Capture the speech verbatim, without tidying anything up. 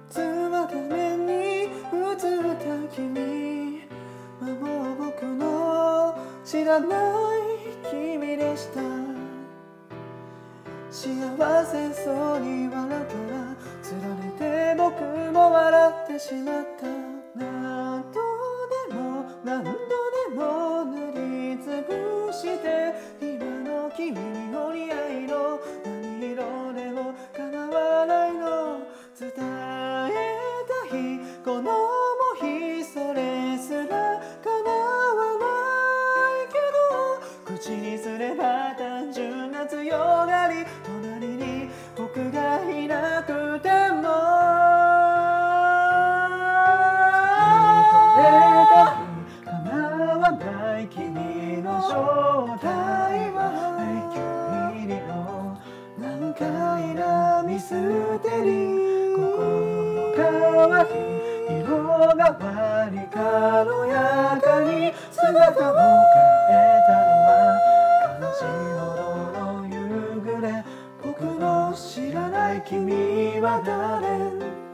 妻画面に映った君はもう僕の知らない君でした。幸せそうに笑ったらつられて僕も笑ってしまった。何度でも何度でも塗りつぶして今の君にお似合いの何色でも構わないの伝えたいこの想いそれすら叶わないけど口にすれば単純な強がり隣に僕がいなくても認めたい叶わない君の正体は永久入りの難解なミステリー心の渇き色変わり軽やかに姿を変えたのは悲しいほどの夕暮れ僕の知らない君は誰